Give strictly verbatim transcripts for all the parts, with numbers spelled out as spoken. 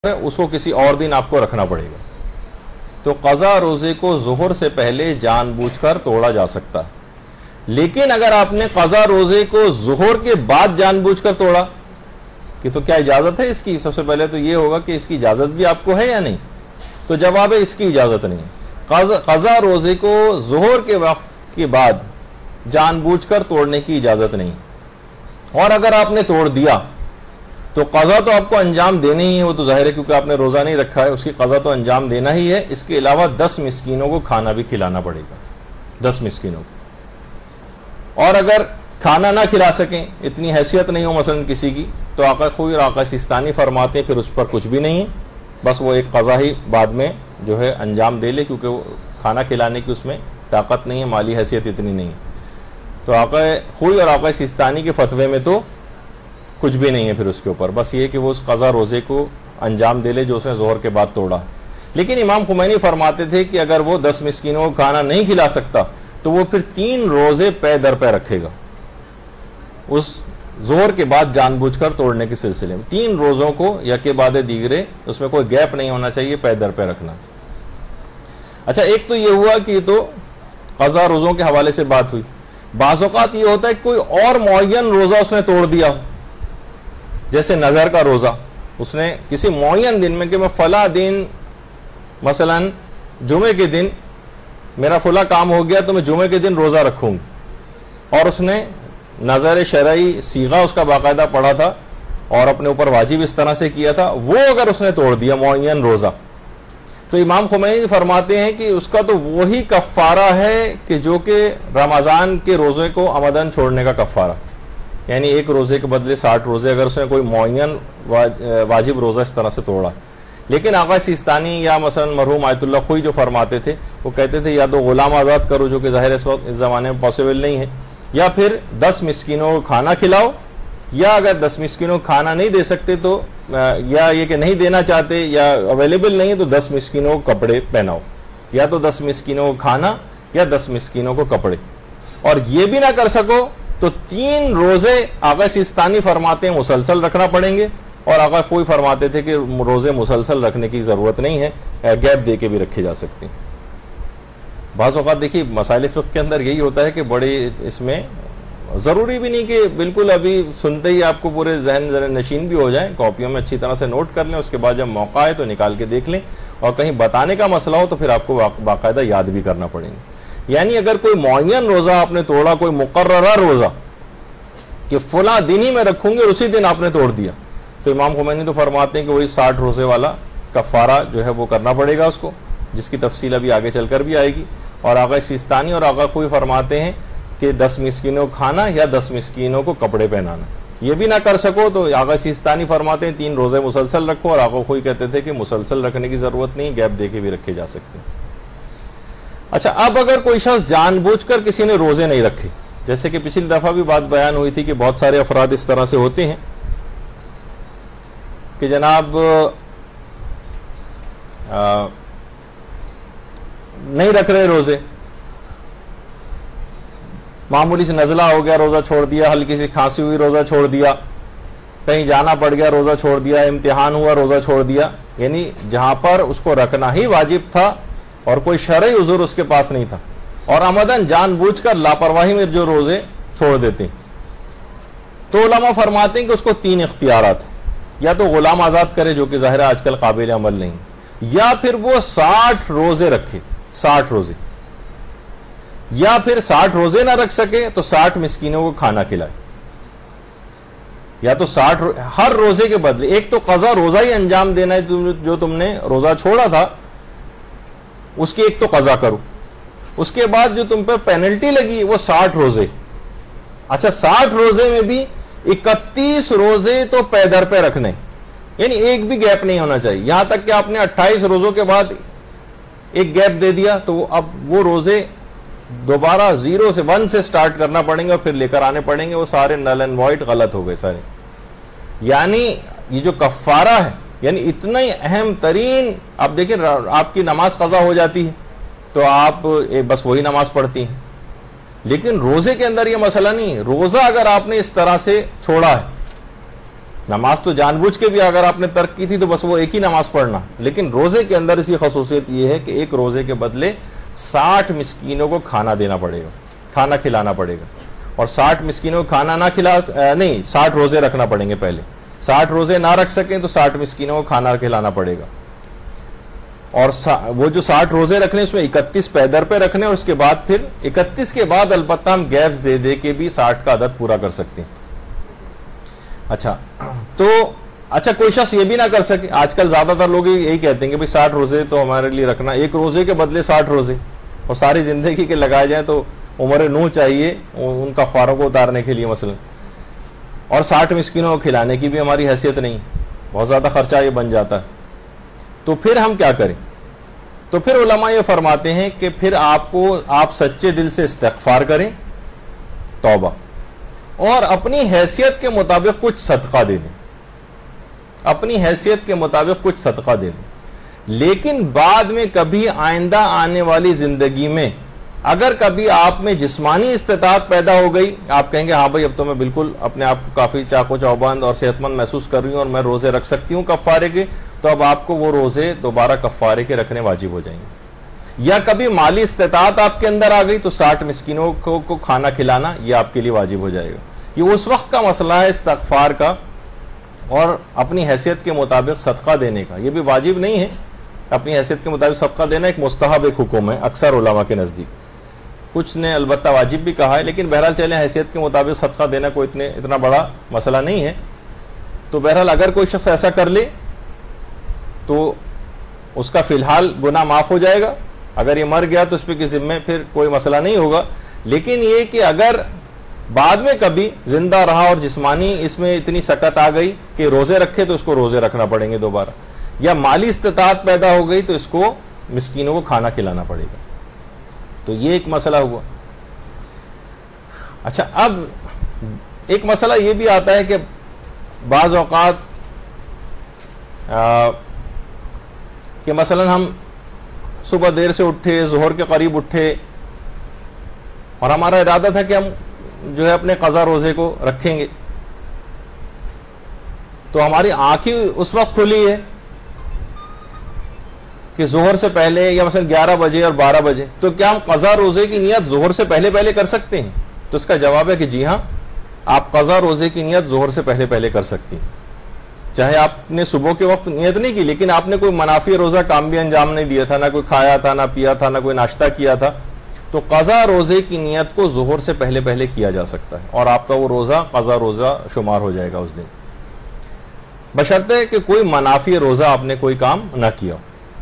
اس کو کسی اور دن آپ کو رکھنا پڑے گا. تو قضا روزے کو ظہر سے پہلے جان بوجھ کر توڑا جا سکتا ہے. لیکن اگر آپ نے قضا روزے کو ظہر کے بعد جان بوجھ کر توڑا کہ تو کیا اجازت ہے اس کی؟ سب سے پہلے تو یہ ہوگا کہ اس کی اجازت بھی آپ کو ہے یا نہیں. تو جواب ہے اس کی اجازت نہیں. قضا روزے کو ظہر کے وقت کے بعد جان بوجھ کر توڑنے کی اجازت نہیں. اور اگر آپ نے توڑ دیا تو قضا تو آپ کو انجام دینا ہی ہے، وہ تو ظاہر ہے کیونکہ آپ نے روزہ نہیں رکھا ہے، اس کی قضا تو انجام دینا ہی ہے. اس کے علاوہ دس مسکینوں کو کھانا بھی کھلانا پڑے گا. دس مسکینوں کو. اور اگر کھانا نہ کھلا سکیں، اتنی حیثیت نہیں ہو مثلا کسی کی، تو آقا خوئی اور آقا سیستانی فرماتے ہیں پھر اس پر کچھ بھی نہیں ہے، بس وہ ایک قضا ہی بعد میں جو ہے انجام دے لے، کیونکہ وہ کھانا کھلانے کی اس میں طاقت نہیں ہے، مالی حیثیت اتنی نہیں ہے. تو آقا خوئی اور آقا سیستانی کے فتوے میں تو کچھ بھی نہیں ہے پھر اس کے اوپر، بس یہ کہ وہ اس قضا روزے کو انجام دے لے جو اس نے ظہر کے بعد توڑا. لیکن امام خمینی فرماتے تھے کہ اگر وہ دس مسکینوں کو کھانا نہیں کھلا سکتا تو وہ پھر تین روزے پے در پے رکھے گا اس ظہر کے بعد جان بوجھ کر توڑنے کے سلسلے میں. تین روزوں کو یکے بعد دیگرے، اس میں کوئی گیپ نہیں ہونا چاہیے، پے در پے رکھنا. اچھا، ایک تو یہ ہوا کہ یہ تو قضا روزوں کے حوالے سے بات ہوئی. بعض اوقات یہ ہوتا ہے کہ کوئی اور معین روزہ اس نے توڑ دیا، جیسے نظر کا روزہ. اس نے کسی معین دن میں کہ میں فلاں دن مثلا جمعے کے دن میرا فلاں کام ہو گیا تو میں جمعے کے دن روزہ رکھوں گی، اور اس نے نظر شرعی صیغہ اس کا باقاعدہ پڑھا تھا اور اپنے اوپر واجب اس طرح سے کیا تھا، وہ اگر اس نے توڑ دیا معین روزہ، تو امام خمینی فرماتے ہیں کہ اس کا تو وہی کفارہ ہے کہ جو کہ رمضان کے روزے کو عمدن چھوڑنے کا کفارہ. یعنی ایک روزے کے بدلے ساٹھ روزے اگر اس نے کوئی معین واجب روزہ اس طرح سے توڑا. لیکن آقا سیستانی یا مثلا مرحوم آیت اللہ خوئی جو فرماتے تھے، وہ کہتے تھے یا تو غلام آزاد کرو، جو کہ ظاہر اس وقت اس زمانے میں پاسبل نہیں ہے، یا پھر دس مسکینوں کو کھانا کھلاؤ، یا اگر دس مسکینوں کو کھانا نہیں دے سکتے تو یا یہ کہ نہیں دینا چاہتے یا اویلیبل نہیں ہے تو دس مسکینوں کو کپڑے پہناؤ. یا تو دس مسکینوں کو کھانا یا دس مسکینوں کو کپڑے. اور یہ بھی نہ کر سکو تو تین روزے آقا سیستانی فرماتے ہیں مسلسل رکھنا پڑیں گے، اور آقا کوئی فرماتے تھے کہ روزے مسلسل رکھنے کی ضرورت نہیں ہے، گیپ دے کے بھی رکھے جا سکتے ہیں. بعض اوقات دیکھیے مسائل فقہ کے اندر یہی ہوتا ہے کہ بڑے اس میں ضروری بھی نہیں کہ بالکل ابھی سنتے ہی آپ کو پورے ذہن ذہن نشین بھی ہو جائیں، کاپیوں میں اچھی طرح سے نوٹ کر لیں، اس کے بعد جب موقع آئے تو نکال کے دیکھ لیں، اور کہیں بتانے کا مسئلہ ہو تو پھر آپ کو باقاعدہ یاد بھی کرنا پڑیں گے. یعنی اگر کوئی معین روزہ آپ نے توڑا، کوئی مقررہ روزہ کہ فلاں دن ہی میں رکھوں گے اور اسی دن آپ نے توڑ دیا، تو امام خمینی تو فرماتے ہیں کہ وہی ساٹھ روزے والا کفارہ جو ہے وہ کرنا پڑے گا اس کو، جس کی تفصیل ابھی آگے چل کر بھی آئے گی. اور آقا سیستانی اور آقا خوئی فرماتے ہیں کہ دس مسکینوں کو کھانا یا دس مسکینوں کو کپڑے پہنانا. یہ بھی نہ کر سکو تو آقا سیستانی فرماتے ہیں تین روزے مسلسل رکھو، اور آقا خوئی کہتے تھے کہ مسلسل رکھنے کی ضرورت نہیں، گیپ دے کے بھی رکھے جا سکتے ہیں. اچھا، اب اگر کوئی شخص جان بوجھ کر کسی نے روزے نہیں رکھے، جیسے کہ پچھلی دفعہ بھی بات بیان ہوئی تھی کہ بہت سارے افراد اس طرح سے ہوتے ہیں کہ جناب آ, نہیں رکھ رہے روزے، معمولی سے نزلہ ہو گیا روزہ چھوڑ دیا، ہلکی سی کھانسی ہوئی روزہ چھوڑ دیا، کہیں جانا پڑ گیا روزہ چھوڑ دیا، امتحان ہوا روزہ چھوڑ دیا. یعنی جہاں پر اس کو رکھنا ہی واجب تھا اور کوئی شرعی عذر اس کے پاس نہیں تھا، اور عمدن جان بوجھ کر لاپرواہی میں جو روزے چھوڑ دیتے ہیں، تو علماء فرماتے ہیں کہ اس کو تین اختیارات ہیں. یا تو غلام آزاد کرے، جو کہ ظاہر آج کل قابل عمل نہیں، یا پھر وہ ساٹھ روزے رکھے، ساٹھ روزے، یا پھر ساٹھ روزے نہ رکھ سکے تو ساٹھ مسکینوں کو کھانا کھلائے. یا تو ساٹھ ہر روزے کے بدلے ایک تو قضا روزہ ہی انجام دینا ہے، جو تم نے روزہ چھوڑا تھا اس کی ایک تو قضا کرو، اس کے بعد جو تم پہ پینلٹی لگی وہ ساٹھ روزے. اچھا، ساٹھ روزے میں بھی اکتیس روزے تو پے در پہ رکھنے، یعنی ایک بھی گیپ نہیں ہونا چاہیے. یہاں تک کہ آپ نے اٹھائیس روزوں کے بعد ایک گیپ دے دیا تو اب وہ روزے دوبارہ زیرو سے ون سے سٹارٹ کرنا پڑیں گے اور پھر لے کر آنے پڑیں گے، وہ سارے نل اینڈ وائٹ غلط ہو گئے سارے. یعنی یہ جو کفارہ ہے، یعنی اتنا ہی اہم ترین، آپ دیکھیں آپ کی نماز قضا ہو جاتی ہے تو آپ بس وہی نماز پڑھتی ہیں، لیکن روزے کے اندر یہ مسئلہ نہیں. روزہ اگر آپ نے اس طرح سے چھوڑا ہے، نماز تو جان بوجھ کے بھی اگر آپ نے ترک کی تھی تو بس وہ ایک ہی نماز پڑھنا، لیکن روزے کے اندر اسی خصوصیت یہ ہے کہ ایک روزے کے بدلے ساٹھ مسکینوں کو کھانا دینا پڑے گا، کھانا کھلانا پڑے گا، اور ساٹھ مسکینوں کو کھانا نہ کھلا نہیں ساٹھ روزے رکھنا پڑیں گے، پہلے ساٹھ روزے نہ رکھ سکیں تو ساٹھ مسکینوں کو کھانا کھلانا پڑے گا، اور وہ جو ساٹھ روزے رکھنے اس میں اکتیس پیدر پہ رکھنے، اور اس کے بعد پھر اکتیس کے بعد البتہ ہم گیپس دے دے کے بھی ساٹھ کا عدد پورا کر سکتے ہیں۔ اچھا تو اچھا کوئی شخص یہ بھی نہ کر سکے، آج کل زیادہ تر لوگ یہی کہتے ہیں کہ بھائی ساٹھ روزے تو ہمارے لیے رکھنا، ایک روزے کے بدلے ساٹھ روزے، اور ساری زندگی کے لگائے جائیں تو عمر نوح چاہیے ان کا خواروں کو اتارنے کے لیے مثلا، اور ساٹھ مسکینوں کو کھلانے کی بھی ہماری حیثیت نہیں، بہت زیادہ خرچہ یہ بن جاتا ہے، تو پھر ہم کیا کریں؟ تو پھر علماء یہ فرماتے ہیں کہ پھر آپ کو آپ سچے دل سے استغفار کریں، توبہ، اور اپنی حیثیت کے مطابق کچھ صدقہ دے دیں، اپنی حیثیت کے مطابق کچھ صدقہ دے دیں، لیکن بعد میں کبھی آئندہ آنے والی زندگی میں اگر کبھی آپ میں جسمانی استطاعت پیدا ہو گئی، آپ کہیں گے ہاں بھائی اب تو میں بالکل اپنے آپ کو کافی چاق و چوبند اور صحت مند محسوس کر رہی ہوں اور میں روزے رکھ سکتی ہوں کفارے کے، تو اب آپ کو وہ روزے دوبارہ کفارے کے رکھنے واجب ہو جائیں گے۔ یا کبھی مالی استطاعت آپ کے اندر آ گئی تو ساٹھ مسکینوں کو, کو کھانا کھلانا یہ آپ کے لیے واجب ہو جائے گا۔ یہ اس وقت کا مسئلہ ہے استغفار کا اور اپنی حیثیت کے مطابق صدقہ دینے کا، یہ بھی واجب نہیں ہے، اپنی حیثیت کے مطابق صدقہ دینا ایک مستحب ایک حکم ہے اکثر علماء کے نزدیک، کچھ نے البتہ واجب بھی کہا ہے، لیکن بہرحال چلیں حیثیت کے مطابق صدقہ دینا کوئی اتنے اتنا بڑا مسئلہ نہیں ہے۔ تو بہرحال اگر کوئی شخص ایسا کر لے تو اس کا فی الحال گناہ معاف ہو جائے گا، اگر یہ مر گیا تو اس پہ کسی ذمہ پھر کوئی مسئلہ نہیں ہوگا، لیکن یہ کہ اگر بعد میں کبھی زندہ رہا اور جسمانی اس میں اتنی سکت آ گئی کہ روزے رکھے تو اس کو روزے رکھنا پڑیں گے دوبارہ، یا مالی استطاعت پیدا ہو گئی تو اس کو مسکینوں کو کھانا کھلانا پڑے گا، تو یہ ایک مسئلہ ہوا۔ اچھا اب ایک مسئلہ یہ بھی آتا ہے کہ بعض اوقات آ, کہ مثلا ہم صبح دیر سے اٹھے، ظہر کے قریب اٹھے، اور ہمارا ارادہ تھا کہ ہم جو ہے اپنے قضا روزے کو رکھیں گے، تو ہماری آنکھیں اس وقت کھلی ہے کہ ظہر سے پہلے یا مثلا گیارہ بجے اور بارہ بجے، تو کیا ہم قضا روزے کی نیت ظہر سے پہلے پہلے کر سکتے ہیں؟ تو اس کا جواب ہے کہ جی ہاں، آپ قضا روزے کی نیت ظہر سے پہلے پہلے کر سکتی ہیں، چاہے آپ نے صبح کے وقت نیت نہیں کی لیکن آپ نے کوئی منافی روزہ کام بھی انجام نہیں دیا تھا، نہ کوئی کھایا تھا، نہ پیا تھا، نہ کوئی ناشتہ کیا تھا، تو قضا روزے کی نیت کو ظہر سے پہلے پہلے کیا جا سکتا ہے، اور آپ کا وہ روزہ قضا روزہ شمار ہو جائے گا اس دن، بشرطے کہ کوئی منافی روزہ آپ نے کوئی کام نہ کیا۔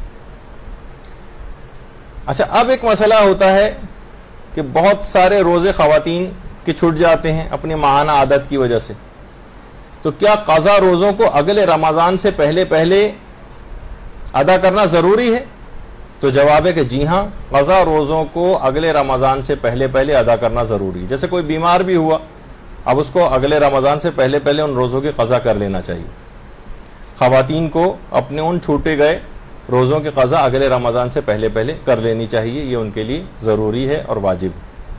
اچھا اب ایک مسئلہ ہوتا ہے کہ بہت سارے روزے خواتین کے چھوٹ جاتے ہیں اپنی ماہانہ عادت کی وجہ سے، تو کیا قضا روزوں کو اگلے رمضان سے پہلے پہلے ادا کرنا ضروری ہے؟ تو جواب ہے کہ جی ہاں، قضا روزوں کو اگلے رمضان سے پہلے پہلے ادا کرنا ضروری ہے۔ جیسے کوئی بیمار بھی ہوا، اب اس کو اگلے رمضان سے پہلے پہلے ان روزوں کی قضا کر لینا چاہیے۔ خواتین کو اپنے ان چھوٹے گئے روزوں کی قضا اگلے رمضان سے پہلے پہلے کر لینی چاہیے، یہ ان کے لیے ضروری ہے اور واجب۔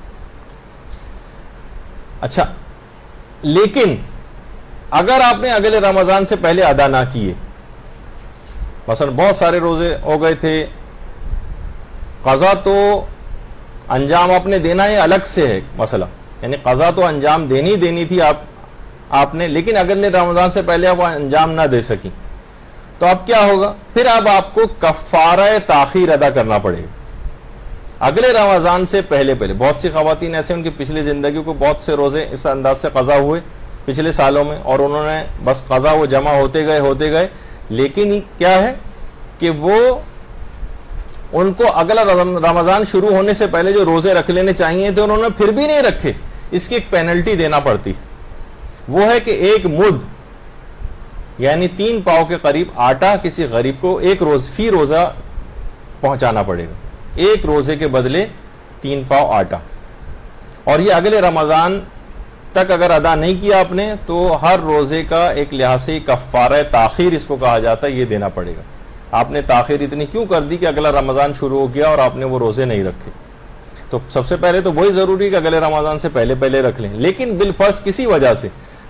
اچھا لیکن اگر آپ نے اگلے رمضان سے پہلے ادا نہ کیے، مثلا بہت سارے روزے ہو گئے تھے، قضا تو انجام آپ نے دینا ہے الگ سے ہے مسئلہ، یعنی قضا تو انجام دینی دینی تھی آپ آپ نے، لیکن اگلے رمضان سے پہلے آپ انجام نہ دے سکیں، تو اب کیا ہوگا؟ پھر اب آپ کو کفارہ تاخیر ادا کرنا پڑے گا اگلے رمضان سے پہلے پہلے۔ بہت سی خواتین ایسے ان کی پچھلی زندگی کو بہت سے روزے اس انداز سے قضا ہوئے پچھلے سالوں میں، اور انہوں نے بس قضا وہ جمع ہوتے گئے ہوتے گئے لیکن کیا ہے کہ وہ ان کو اگلا رمضان شروع ہونے سے پہلے جو روزے رکھ لینے چاہیے تھے انہوں نے پھر بھی نہیں رکھے، اس کی ایک پینلٹی دینا پڑتی، وہ ہے کہ ایک مد یعنی تین پاؤ کے قریب آٹا کسی غریب کو ایک روز فی روزہ پہنچانا پڑے گا، ایک روزے کے بدلے تین پاؤ آٹا، اور یہ اگلے رمضان تک اگر ادا نہیں کیا آپ نے تو ہر روزے کا ایک لحاظ سے کفارہ تاخیر اس کو کہا جاتا ہے، یہ دینا پڑے گا۔ آپ نے تاخیر اتنی کیوں کر دی کہ اگلا رمضان شروع ہو گیا اور آپ نے وہ روزے نہیں رکھے؟ تو سب سے پہلے تو وہی ضروری کہ اگلے رمضان سے پہلے پہلے رکھ لیں، لیکن بالفرض کسی وجہ سے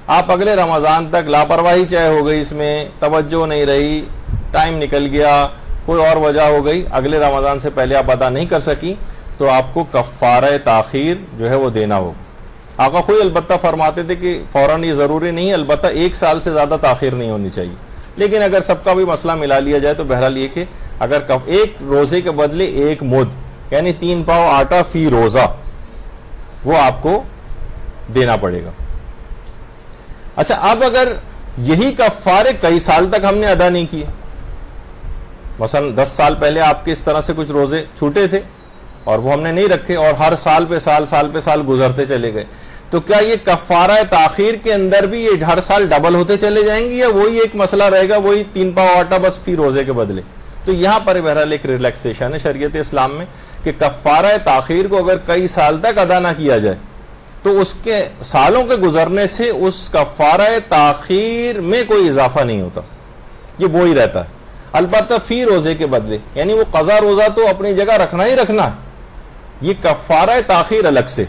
آپ اگلے رمضان تک لاپرواہی چاہے ہو گئی، اس میں توجہ نہیں رہی، ٹائم نکل گیا، کوئی اور وجہ ہو گئی، اگلے رمضان سے پہلے آپ ادا نہیں کر سکی، تو آپ کو کفارہ تاخیر جو ہے وہ دینا ہوگا۔ آقا خود البتہ فرماتے تھے کہ فوراً یہ ضروری نہیں ہے، البتہ ایک سال سے زیادہ تاخیر نہیں ہونی چاہیے، لیکن اگر سب کا بھی مسئلہ ملا لیا جائے تو بہرحال یہ کہ اگر ایک روزے کے بدلے ایک مد یعنی تین پاؤ آٹا فی روزہ وہ آپ کو دینا پڑے گا۔ اچھا، اب اگر یہی کفارے کئی سال تک ہم نے ادا نہیں کیے، مثلا دس سال پہلے آپ کے اس طرح سے کچھ روزے چھوٹے تھے اور وہ ہم نے نہیں رکھے، اور ہر سال پہ سال سال پہ سال گزرتے چلے گئے، تو کیا یہ کفارہ تاخیر کے اندر بھی یہ ہر سال ڈبل ہوتے چلے جائیں گے، یا وہی ایک مسئلہ رہے گا، وہی تین پاؤ آٹا بس فی روزے کے بدلے؟ تو یہاں پر بہرحال ایک ریلیکسیشن ہے شریعت اسلام میں کہ کفارہ تاخیر کو اگر کئی سال تک ادا نہ کیا جائے تو اس کے سالوں کے گزرنے سے اس کفارہ تاخیر میں کوئی اضافہ نہیں ہوتا، یہ وہی رہتا ہے، البتہ فی روزے کے بدلے، یعنی وہ قضا روزہ تو اپنی جگہ رکھنا ہی رکھنا ہے، یہ کفارہ تاخیر الگ سے،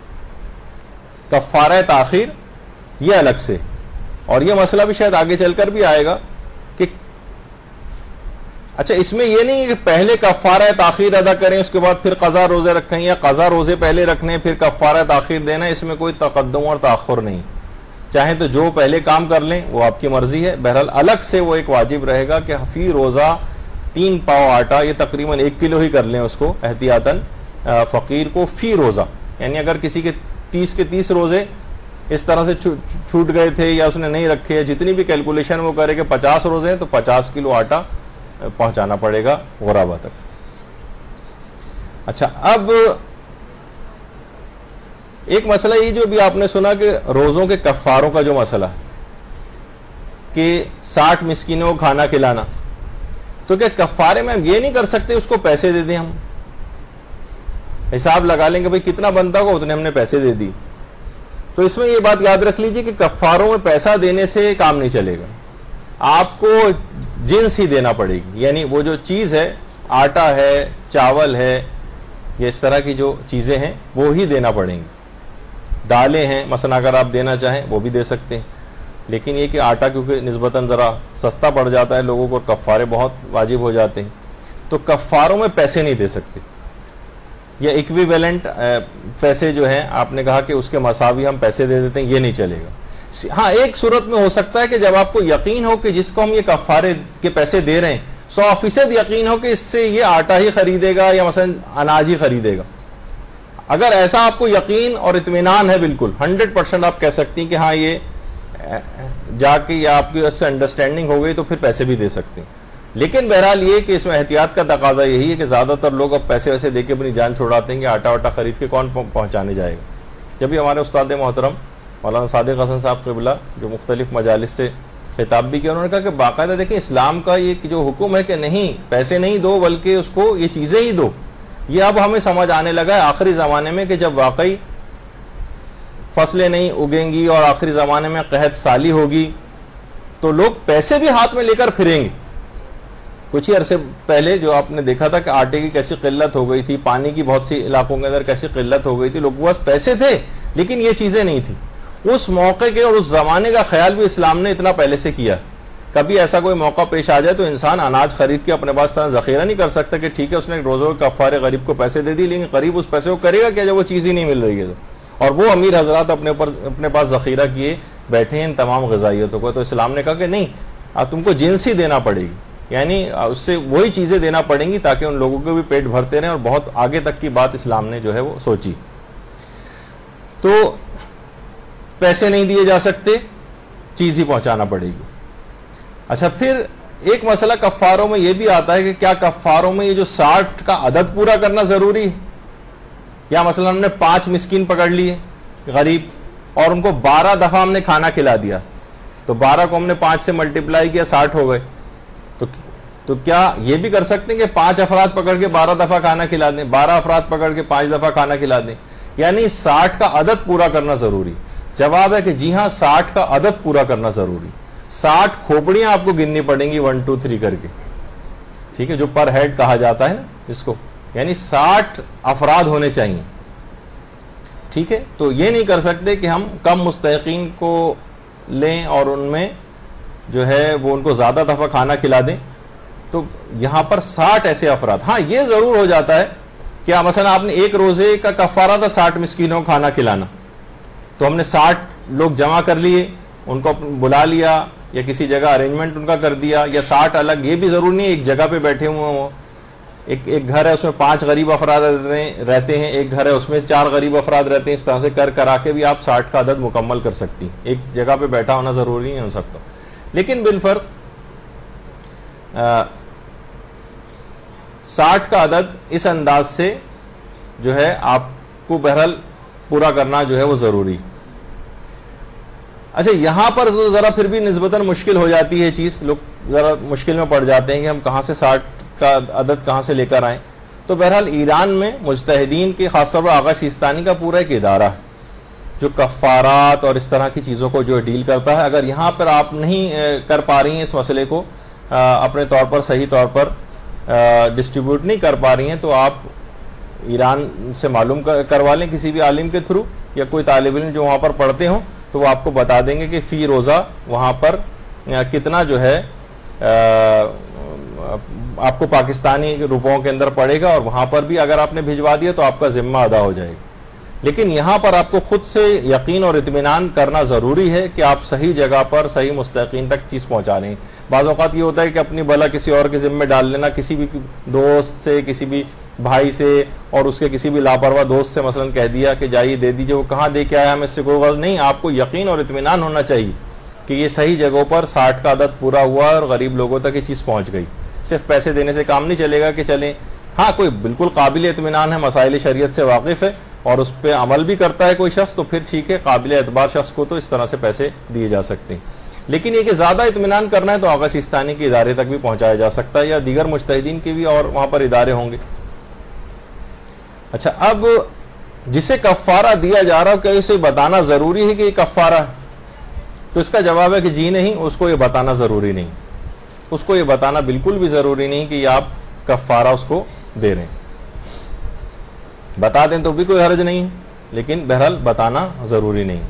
کفارہ تاخیر یہ الگ سے۔ اور یہ مسئلہ بھی شاید آگے چل کر بھی آئے گا کہ اچھا اس میں یہ نہیں کہ پہلے کفارہ تاخیر ادا کریں اس کے بعد پھر قضا روزے رکھیں، یا قضا روزے پہلے رکھنے پھر کفارہ تاخیر دینا، اس میں کوئی تقدم اور تاخر نہیں، چاہیں تو جو پہلے کام کر لیں وہ آپ کی مرضی ہے، بہرحال الگ سے وہ ایک واجب رہے گا کہ فی روزہ تین پاؤ آٹا، یہ تقریباً ایک کلو ہی کر لیں اس کو احتیاطاً فقیر کو فی روزہ، یعنی اگر کسی کے تیس کے تیس روزے اس طرح سے چھوٹ گئے تھے یا اس نے نہیں رکھے، جتنی بھی کیلکولیشن وہ کرے کہ پچاس روزے ہیں تو پچاس کلو آٹا پہنچانا پڑے گا غرابہ تک۔ اچھا، اب ایک مسئلہ یہ جو بھی آپ نے سنا کہ روزوں کے کفاروں کا جو مسئلہ کہ ساٹھ مسکینوں کو کھانا کھلانا، تو کیا کفارے میں ہم یہ نہیں کر سکتے اس کو پیسے دے دیں، ہم حساب لگا لیں کہ بھئی کتنا بنتا ہوگا اتنے ہم نے پیسے دے دی؟ تو اس میں یہ بات یاد رکھ لیجئے کہ کفاروں میں پیسہ دینے سے کام نہیں چلے گا، آپ کو جنس ہی دینا پڑے گی، یعنی وہ جو چیز ہے، آٹا ہے، چاول ہے، یہ اس طرح کی جو چیزیں ہیں وہ ہی دینا پڑیں گی، دالیں ہیں مثلا اگر آپ دینا چاہیں وہ بھی دے سکتے ہیں، لیکن یہ کہ آٹا کیونکہ نسبتاً ذرا سستا پڑ جاتا ہے لوگوں کو، کفارے بہت واجب ہو جاتے ہیں، تو کفاروں میں پیسے نہیں دے سکتے، یا ایکویویلنٹ پیسے جو ہیں آپ نے کہا کہ اس کے مساوی ہم پیسے دے دیتے ہیں، یہ نہیں چلے گا۔ ہاں ایک صورت میں ہو سکتا ہے کہ جب آپ کو یقین ہو کہ جس کو ہم یہ کفارے کے پیسے دے رہے ہیں سو فیصد یقین ہو کہ اس سے یہ آٹا ہی خریدے گا یا مثلا اناج ہی خریدے گا، اگر ایسا آپ کو یقین اور اطمینان ہے بالکل ہنڈریڈ پرسینٹ، آپ کہہ سکتی ہیں کہ ہاں یہ جا کے یا آپ کی اس سے انڈرسٹینڈنگ ہو گئی تو پھر پیسے بھی دے سکتے ہیں، لیکن بہرحال یہ کہ اس میں احتیاط کا تقاضا یہی ہے کہ زیادہ تر لوگ اب پیسے ویسے دے کے اپنی جان چھڑاتے ہیں کہ آٹا واٹا خرید کے کون پہنچانے جائے گا۔ جب بھی ہمارے استاد محترم مولانا صادق حسن صاحب قبلہ جو مختلف مجالس سے خطاب بھی کیا، انہوں نے کہا کہ باقاعدہ دیکھیں اسلام کا یہ جو حکم ہے کہ نہیں پیسے نہیں دو بلکہ اس کو یہ چیزیں ہی دو، یہ اب ہمیں سمجھ آنے لگا ہے آخری زمانے میں کہ جب واقعی فصلیں نہیں اگیں گی اور آخری زمانے میں قحط سالی ہوگی تو لوگ پیسے بھی ہاتھ میں لے کر پھریں گے۔ کچھ ہی عرصے پہلے جو آپ نے دیکھا تھا کہ آٹے کی کیسی قلت ہو گئی تھی، پانی کی بہت سی علاقوں کے اندر کیسی قلت ہو گئی تھی، لوگوں کے پاس پیسے تھے لیکن یہ چیزیں نہیں تھیں، اس موقع کے اور اس زمانے کا خیال بھی اسلام نے اتنا پہلے سے کیا۔ کبھی ایسا کوئی موقع پیش آ جائے تو انسان اناج خرید کے اپنے پاس طرح ذخیرہ نہیں کر سکتا کہ ٹھیک ہے اس نے روزوں کے کفارے غریب کو پیسے دے دی، لیکن غریب اس پیسے کو کرے گا کیا جب وہ چیز ہی نہیں مل رہی ہے تو، اور وہ امیر حضرات اپنے اوپر اپنے پاس ذخیرہ کیے بیٹھے ہیں ان تمام غذائیتوں کو، تو اسلام نے کہا کہ نہیں، تم کو جنس ہی دینا پڑے گی، یعنی اس سے وہی چیزیں دینا پڑیں گی تاکہ ان لوگوں کو بھی پیٹ بھرتے رہیں، اور بہت آگے تک کی بات اسلام نے جو ہے وہ سوچی۔ تو پیسے نہیں دیے جا سکتے، چیز ہی پہنچانا پڑے گی۔ اچھا، پھر ایک مسئلہ کفاروں میں یہ بھی آتا ہے کہ کیا کفاروں میں یہ جو ساٹھ کا عدد پورا کرنا ضروری ہے، یا مثلا ہم نے پانچ مسکین پکڑ لیے غریب اور ان کو بارہ دفعہ ہم نے کھانا کھلا دیا، تو بارہ کو ہم نے پانچ سے ملٹیپلائی کیا، ساٹھ ہو گئے، تو تو کیا یہ بھی کر سکتے ہیں کہ پانچ افراد پکڑ کے بارہ دفعہ کھانا کھلا دیں، بارہ افراد پکڑ کے پانچ دفعہ کھانا کھلا دیں، یعنی ساٹھ کا عدد پورا کرنا ضروری؟ جواب ہے کہ جی ہاں، ساٹھ کا عدد پورا کرنا ضروری، ساٹھ کھوپڑیاں آپ کو گننی پڑیں گی ون ٹو تھری کر کے، ٹھیک ہے، جو پر ہیڈ کہا جاتا ہے نا اس کو، یعنی ساٹھ افراد ہونے چاہیے، ٹھیک ہے۔ تو یہ نہیں کر سکتے کہ ہم کم مستحقین کو لیں اور ان میں جو ہے وہ ان کو زیادہ دفعہ کھانا کھلا دیں. تو یہاں پر ساٹھ ایسے افراد. ہاں یہ ضرور ہو جاتا ہے کہ مثلا آپ نے ایک روزے کا کفارہ تھا ساٹھ مسکینوں کو کھانا کھلانا, تو ہم نے ساٹھ لوگ جمع کر لیے, ان کو بلا لیا یا کسی جگہ ارینجمنٹ ان کا کر دیا, یا ساٹھ الگ, یہ بھی ضروری نہیں ایک جگہ پہ بیٹھے ہوئے ہوں. ایک ایک گھر ہے اس میں پانچ غریب افراد رہتے ہیں, ایک گھر ہے اس میں چار غریب افراد رہتے ہیں, اس طرح سے کر کرا کے بھی آپ ساٹھ کا عدد مکمل کر سکتی. ایک جگہ پہ بیٹھا ہونا ضروری نہیں ہے ان سب کا. لیکن بالفرض ساٹھ کا عدد اس انداز سے جو ہے آپ کو بہرحال پورا کرنا جو ہے وہ ضروری. اچھا یہاں پر ذرا پھر بھی نسبتاً مشکل ہو جاتی ہے چیز, لوگ ذرا مشکل میں پڑ جاتے ہیں کہ ہم کہاں سے ساٹھ کا عدد کہاں سے لے کر آئیں. تو بہرحال ایران میں مجتہدین کے خاص طور پر آغا سیستانی کا پورا ایک ادارہ ہے جو کفارات اور اس طرح کی چیزوں کو جو ڈیل کرتا ہے. اگر یہاں پر آپ نہیں کر پا رہی ہیں اس مسئلے کو اپنے طور پر صحیح طور پر ڈسٹریبیوٹ نہیں کر پا رہی ہیں, تو آپ ایران سے معلوم کروا لیں کسی بھی عالم کے تھرو, یا کوئی طالب علم جو وہاں پر پڑھتے ہوں تو وہ آپ کو بتا دیں گے کہ فی روزہ وہاں پر کتنا جو ہے آپ کو پاکستانی روپوں کے اندر پڑے گا, اور وہاں پر بھی اگر آپ نے بھجوا دیا تو آپ کا ذمہ ادا ہو جائے گا. لیکن یہاں پر آپ کو خود سے یقین اور اطمینان کرنا ضروری ہے کہ آپ صحیح جگہ پر صحیح مستحقین تک چیز پہنچا رہے ہیں. بعض اوقات یہ ہوتا ہے کہ اپنی بلا کسی اور کے ذمہ ڈال لینا, کسی بھی دوست سے, کسی بھی بھائی سے, اور اس کے کسی بھی لاپرواہ دوست سے مثلا کہہ دیا کہ جائیے دے دیجیے, وہ کہاں دے کے آیا ہمیں اس سے کوئی غرض نہیں. آپ کو یقین اور اطمینان ہونا چاہیے کہ یہ صحیح جگہوں پر ساٹھ کا عدد پورا ہوا اور غریب لوگوں تک یہ چیز پہنچ گئی. صرف پیسے دینے سے کام نہیں چلے گا کہ چلیں, ہاں کوئی بالکل قابل اطمینان ہے, مسائل شریعت سے واقف ہے اور اس پہ عمل بھی کرتا ہے کوئی شخص, تو پھر ٹھیک ہے, قابل اعتبار شخص کو تو اس طرح سے پیسے دیے جا سکتے ہیں. لیکن یہ کہ زیادہ اطمینان کرنا ہے تو آغا سیستانی کے ادارے تک بھی پہنچایا جا سکتا ہے, یا دیگر مجتہدین کے بھی اور وہاں پر ادارے ہوں گے. اچھا اب جسے کفارہ دیا جا رہا ہو کیا اسے بتانا ضروری ہے کہ یہ کفارہ ہے؟ تو اس کا جواب ہے کہ جی نہیں, اس کو یہ بتانا ضروری نہیں. اس کو یہ بتانا بالکل بھی ضروری نہیں کہ یہ آپ کفارہ اس کو دے رہے ہیں. بتا دیں تو بھی کوئی حرج نہیں, لیکن بہرحال بتانا ضروری نہیں.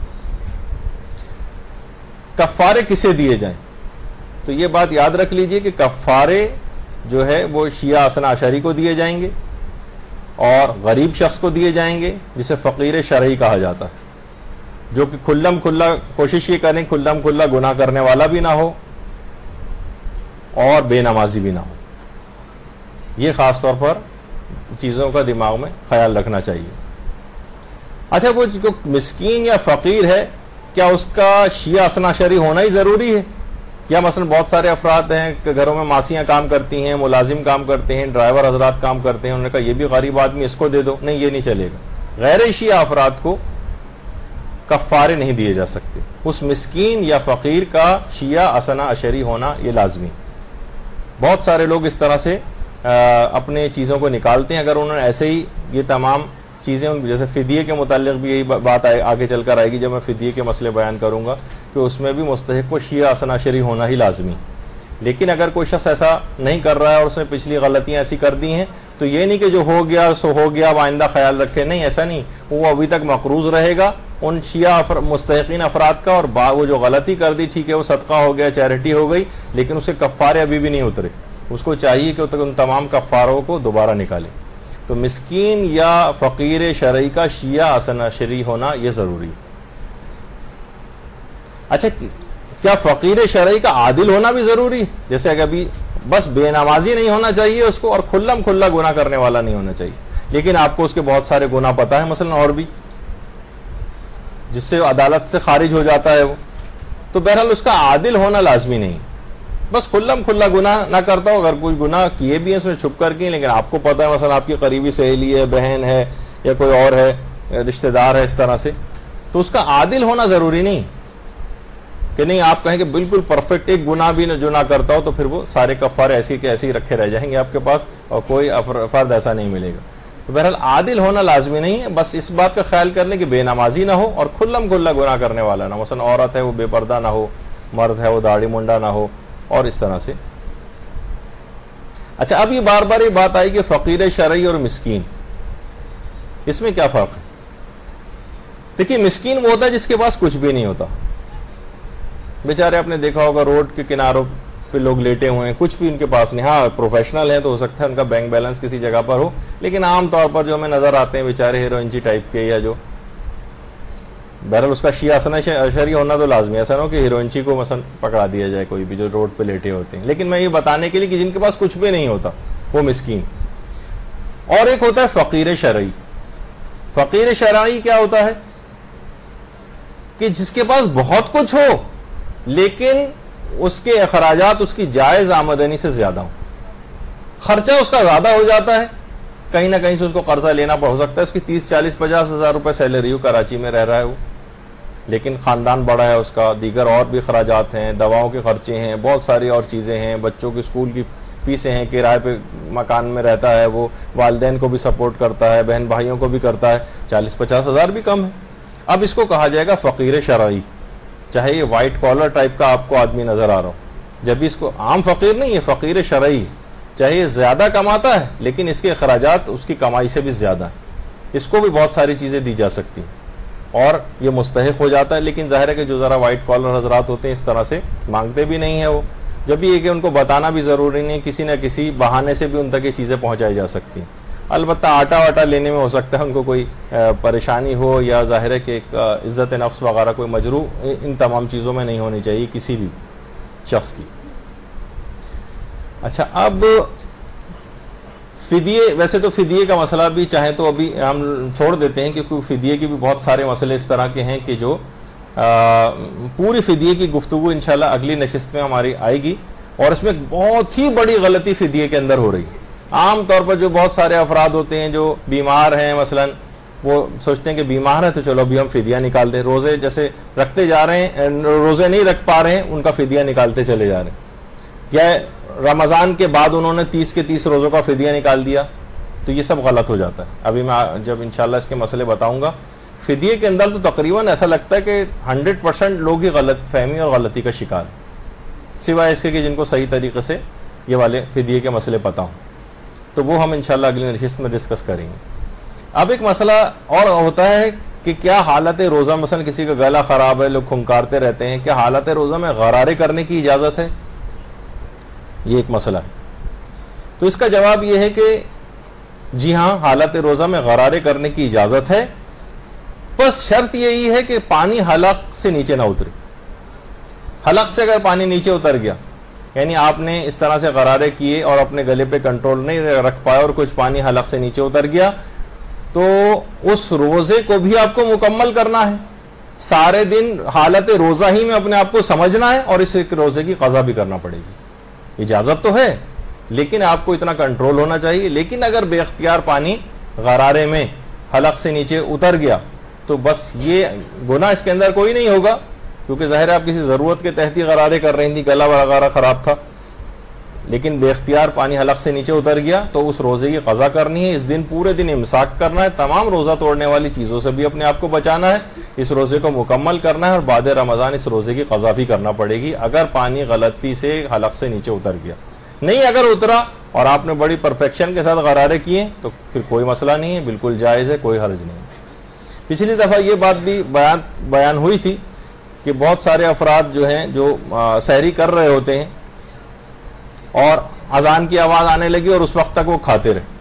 کفارے کسے دیے جائیں تو یہ بات یاد رکھ لیجئے کہ کفارے جو ہے وہ شیعہ اثنا عشری کو دیے جائیں گے اور غریب شخص کو دیے جائیں گے جسے فقیر شرعی کہا جاتا ہے, جو کہ کھلم کھلا کوشش یہ کریں کھلم کھلا گناہ کرنے والا بھی نہ ہو اور بے نمازی بھی نہ ہو. یہ خاص طور پر چیزوں کا دماغ میں خیال رکھنا چاہیے. اچھا وہ جو مسکین یا فقیر ہے کیا اس کا شیعہ اثنا عشری ہونا ہی ضروری ہے؟ یا مثلا بہت سارے افراد ہیں کہ گھروں میں ماسیاں کام کرتی ہیں, ملازم کام کرتے ہیں, ڈرائیور حضرات کام کرتے ہیں, انہوں نے کہا یہ بھی غریب آدمی اس کو دے دو, نہیں یہ نہیں چلے گا. غیر شیعہ افراد کو کفارے نہیں دیے جا سکتے. اس مسکین یا فقیر کا شیعہ اثنا عشری ہونا یہ لازمی. بہت سارے لوگ اس طرح سے اپنے چیزوں کو نکالتے ہیں. اگر انہوں نے ایسے ہی یہ تمام چیزیں, جیسے فدیے کے متعلق بھی یہی بات آگے چل کر آئے گی جب میں فدیے کے مسئلے بیان کروں گا, کہ اس میں بھی مستحق کو شیعہ اثنا عشری ہونا ہی لازمی. لیکن اگر کوئی شخص ایسا نہیں کر رہا ہے اور اس نے پچھلی غلطیاں ایسی کر دی ہیں تو یہ نہیں کہ جو ہو گیا سو ہو گیا, آئندہ خیال رکھے, نہیں ایسا نہیں. وہ ابھی تک مقروض رہے گا ان شیعہ مستحقین افراد کا, اور وہ جو غلطی کر دی ٹھیک ہے وہ صدقہ ہو گیا, چیریٹی ہو گئی, لیکن اس کے کفارے ابھی بھی نہیں اترے. اس کو چاہیے کہ ان تمام کفاروں کو دوبارہ نکالے. تو مسکین یا فقیر شرعی کا شیعہ اثنا عشری ہونا یہ ضروری. اچھا کیا فقیر شرعی کا عادل ہونا بھی ضروری؟ جیسے کہ ابھی بس بے نمازی نہیں ہونا چاہیے اس کو, اور کھلم کھلا گناہ کرنے والا نہیں ہونا چاہیے, لیکن آپ کو اس کے بہت سارے گناہ پتا ہے مثلا اور بھی جس سے عدالت سے خارج ہو جاتا ہے وہ, تو بہرحال اس کا عادل ہونا لازمی نہیں. بس کھلم کھلا گناہ نہ کرتا ہو, اگر کوئی گناہ کیے بھی ہیں اس نے چھپ کر کی, لیکن آپ کو پتا ہے مثلا آپ کی قریبی سہیلی ہے, بہن ہے, یا کوئی اور ہے, رشتہ دار ہے, اس طرح سے, تو اس کا عادل ہونا ضروری نہیں کہ نہیں آپ کہیں کہ بالکل پرفیکٹ ایک گناہ بھی جو نہ کرتا ہو تو پھر وہ سارے کفارے ایسے کے ایسے ہی رکھے رہ جائیں گے آپ کے پاس اور کوئی فرد ایسا نہیں ملے گا. تو بہرحال عادل ہونا لازمی نہیں ہے, بس اس بات کا خیال کر لیں کہ بے نمازی نہ ہو اور کھلم کھلا گناہ کرنے والا نہ, مثلا عورت ہے وہ بے پردہ نہ ہو, مرد ہے وہ داڑھی منڈا نہ ہو, اور اس طرح سے. اچھا اب یہ بار بار یہ بات آئی کہ فقیر شرعی اور مسکین, اس میں کیا فرق ہے؟ دیکھیے مسکین وہ ہوتا ہے جس کے پاس کچھ بھی نہیں ہوتا, بیچارے آپ نے دیکھا ہوگا روڈ کے کناروں پہ لوگ لیٹے ہوئے ہیں, کچھ بھی ان کے پاس نہیں. ہاں پروفیشنل ہیں تو ہو سکتا ہے ان کا بینک بیلنس کسی جگہ پر ہو, لیکن عام طور پر جو ہمیں نظر آتے ہیں بیچارے ہیروئنچی ٹائپ کے, یا جو بہرحال اس کا شیعہ شرعی ہونا تو لازمی ہے, ایسا نہ ہو کہ ہیروئنچی کو مثلا پکڑا دیا جائے کوئی بھی جو روڈ پہ لیٹے ہوتے ہیں. لیکن میں یہ بتانے کے لیے کہ جن کے پاس کچھ بھی نہیں ہوتا وہ مسکین. اور ایک ہوتا ہے فقیر شرعی. فقیر شرعی کیا ہوتا ہے کہ جس کے پاس بہت کچھ ہو لیکن اس کے اخراجات اس کی جائز آمدنی سے زیادہ ہوں, خرچہ اس کا زیادہ ہو جاتا ہے, کہیں نہ کہیں سے اس کو قرضہ لینا پڑ سکتا ہے. اس کی تیس چالیس پچاس ہزار روپے سیلری ہو, کراچی میں رہ رہا ہے وہ, لیکن خاندان بڑا ہے اس کا, دیگر اور بھی اخراجات ہیں, دواؤں کے خرچے ہیں, بہت ساری اور چیزیں ہیں, بچوں کی اسکول کی فیسیں ہیں, کرائے پہ مکان میں رہتا ہے وہ, والدین کو بھی سپورٹ کرتا ہے, بہن بھائیوں کو بھی کرتا ہے, چالیس پچاس ہزار بھی کم ہے. اب اس کو کہا جائے گا فقیر شرعی, چاہے یہ وائٹ کالر ٹائپ کا آپ کو آدمی نظر آ رہا ہو. جب بھی اس کو عام فقیر نہیں, یہ فقیر شرعی, چاہے یہ زیادہ کماتا ہے لیکن اس کے اخراجات اس کی کمائی سے بھی زیادہ ہیں, اس کو بھی بہت ساری چیزیں دی جا سکتی ہیں اور یہ مستحق ہو جاتا ہے. لیکن ظاہر ہے کہ جو ذرا وائٹ کالر حضرات ہوتے ہیں اس طرح سے مانگتے بھی نہیں ہیں وہ. جب بھی یہ کہ ان کو بتانا بھی ضروری نہیں, کسی نہ کسی بہانے سے بھی ان تک یہ چیزیں پہنچائی جا سکتی ہیں. البتہ آٹا واٹا لینے میں ہو سکتا ہے ان کو کوئی پریشانی ہو, یا ظاہر ہے کہ ایک عزت نفس وغیرہ کوئی مجروح ان تمام چیزوں میں نہیں ہونی چاہیے کسی بھی شخص کی. اچھا, اب فدیے, ویسے تو فدیے کا مسئلہ بھی چاہیں تو ابھی ہم چھوڑ دیتے ہیں کیونکہ فدیے کی بھی بہت سارے مسئلے اس طرح کے ہیں کہ جو پوری فدیے کی گفتگو انشاءاللہ اگلی نشست میں ہماری آئے گی. اور اس میں بہت ہی بڑی غلطی فدیے کے اندر ہو رہی ہے. عام طور پر جو بہت سارے افراد ہوتے ہیں جو بیمار ہیں, مثلا وہ سوچتے ہیں کہ بیمار ہے تو چلو ابھی ہم فدیہ نکال دیں, روزے جیسے رکھتے جا رہے ہیں, روزے نہیں رکھ پا رہے ہیں ان کا فدیہ نکالتے چلے جا رہے ہیں, یا رمضان کے بعد انہوں نے تیس کے تیس روزوں کا فدیہ نکال دیا, تو یہ سب غلط ہو جاتا ہے. ابھی میں جب انشاءاللہ اس کے مسئلے بتاؤں گا. فدیے کے اندر تو تقریباً ایسا لگتا ہے کہ ہنڈریڈ پرسینٹ لوگ ہی غلط فہمی اور غلطی کا شکار ہیں, سوائے اس کے کہ جن کو صحیح طریقے سے یہ والے فدیے کے مسئلے پتہ ہوں. تو وہ ہم انشاءاللہ اگلی نشست میں ڈسکس کریں گے. اب ایک مسئلہ اور ہوتا ہے کہ کیا حالت روزہ, مثلا کسی کا گلا خراب ہے, لوگ کھنکارتے رہتے ہیں, کیا حالت روزہ میں غرارے کرنے کی اجازت ہے؟ یہ ایک مسئلہ ہے. تو اس کا جواب یہ ہے کہ جی ہاں, حالت روزہ میں غرارے کرنے کی اجازت ہے, بس شرط یہی ہے کہ پانی حلق سے نیچے نہ اترے. حلق سے اگر پانی نیچے اتر گیا, یعنی آپ نے اس طرح سے غرارے کیے اور اپنے گلے پہ کنٹرول نہیں رکھ پائے اور کچھ پانی حلق سے نیچے اتر گیا, تو اس روزے کو بھی آپ کو مکمل کرنا ہے. سارے دن حالت روزہ ہی میں اپنے آپ کو سمجھنا ہے اور اس روزے کی قضا بھی کرنا پڑے گی. اجازت تو ہے لیکن آپ کو اتنا کنٹرول ہونا چاہیے. لیکن اگر بے اختیار پانی غرارے میں حلق سے نیچے اتر گیا تو بس یہ گناہ اس کے اندر کوئی نہیں ہوگا, کیونکہ ظاہر ہے آپ کسی ضرورت کے تحت ہی غرارے کر رہی تھی, گلا وغیرہ خراب تھا, لیکن بے اختیار پانی حلق سے نیچے اتر گیا تو اس روزے کی قضا کرنی ہے. اس دن پورے دن امساک کرنا ہے, تمام روزہ توڑنے والی چیزوں سے بھی اپنے آپ کو بچانا ہے, اس روزے کو مکمل کرنا ہے, اور بعد رمضان اس روزے کی قضا بھی کرنا پڑے گی اگر پانی غلطی سے حلق سے نیچے اتر گیا. نہیں اگر اترا اور آپ نے بڑی پرفیکشن کے ساتھ غرارے کیے تو پھر کوئی مسئلہ نہیں ہے, بالکل جائز ہے, کوئی حرج نہیں. پچھلی دفعہ یہ بات بھی بیان بیان ہوئی تھی کہ بہت سارے افراد جو ہیں جو سحری کر رہے ہوتے ہیں اور اذان کی آواز آنے لگی اور اس وقت تک وہ کھاتے رہے.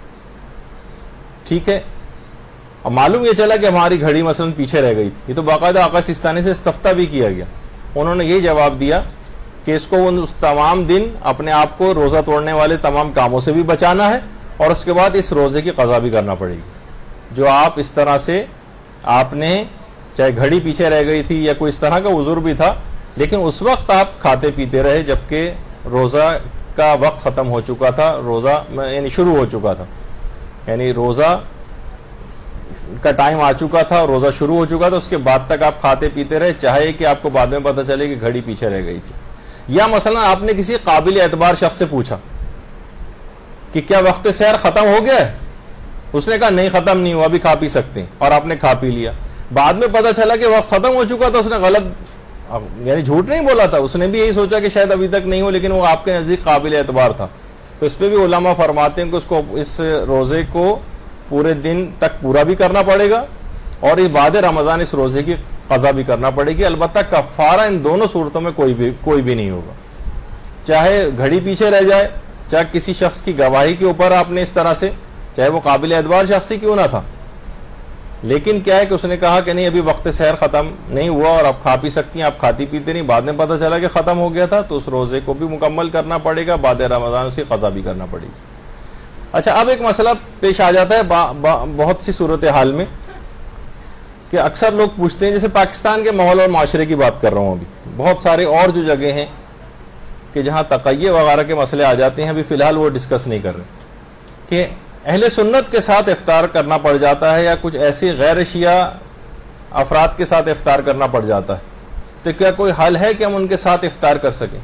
ٹھیک ہے, اور معلوم یہ چلا کہ ہماری گھڑی مثلا پیچھے رہ گئی تھی. یہ تو باقاعدہ آقا سستانی سے استفتہ بھی کیا گیا. انہوں نے یہ جواب دیا کہ اس کو اس تمام دن اپنے آپ کو روزہ توڑنے والے تمام کاموں سے بھی بچانا ہے اور اس کے بعد اس روزے کی قضا بھی کرنا پڑے گی. جو آپ اس طرح سے آپ نے چاہے گھڑی پیچھے رہ گئی تھی یا کوئی اس طرح کا عذر بھی تھا, لیکن اس وقت آپ کھاتے پیتے رہے جبکہ روزہ کا وقت ختم ہو چکا تھا, روزہ یعنی شروع ہو چکا تھا, یعنی روزہ کا ٹائم آ چکا تھا, روزہ شروع ہو چکا تھا, اس کے بعد تک آپ کھاتے پیتے رہے, چاہے کہ آپ کو بعد میں پتہ چلے کہ گھڑی پیچھے رہ گئی تھی. یا مثلا آپ نے کسی قابل اعتبار شخص سے پوچھا کہ کیا وقت سحر ختم ہو گیا ہے؟ اس نے کہا نہیں ختم نہیں ہوا, ابھی کھا پی سکتے ہیں, اور آپ نے کھا پی لیا. بعد میں پتہ چلا کہ وقت ختم ہو چکا تھا, اس نے غلط یعنی جھوٹ نہیں بولا تھا, اس نے بھی یہی سوچا کہ شاید ابھی تک نہیں ہو, لیکن وہ آپ کے نزدیک قابل اعتبار تھا. تو اس پہ بھی علماء فرماتے ہیں کہ اس کو اس روزے کو پورے دن تک پورا بھی کرنا پڑے گا اور اس بعد رمضان اس روزے کی قضا بھی کرنا پڑے گی. البتہ کفارہ ان دونوں صورتوں میں کوئی بھی کوئی بھی نہیں ہوگا. چاہے گھڑی پیچھے رہ جائے, چاہے کسی شخص کی گواہی کے اوپر آپ نے اس طرح سے, چاہے وہ قابل اعتبار شخصی کیوں نہ تھا, لیکن کیا ہے کہ اس نے کہا کہ نہیں ابھی وقت سحر ختم نہیں ہوا اور آپ کھا پی سکتی ہیں, آپ کھاتی پیتے نہیں, بعد میں پتہ چلا کہ ختم ہو گیا تھا, تو اس روزے کو بھی مکمل کرنا پڑے گا, بعد رمضان اسے قضا بھی کرنا پڑے گی. اچھا, اب ایک مسئلہ پیش آ جاتا ہے با با بہت سی صورتحال میں کہ اکثر لوگ پوچھتے ہیں, جیسے پاکستان کے ماحول اور معاشرے کی بات کر رہا ہوں, ابھی بہت سارے اور جو جگہ ہیں کہ جہاں تقیہ وغیرہ کے مسئلے آ جاتے ہیں, ابھی فی الحال وہ ڈسکس نہیں کر رہے, کہ اہل سنت کے ساتھ افطار کرنا پڑ جاتا ہے یا کچھ ایسی غیر شیعہ افراد کے ساتھ افطار کرنا پڑ جاتا ہے, تو کیا کوئی حل ہے کہ ہم ان کے ساتھ افطار کر سکیں؟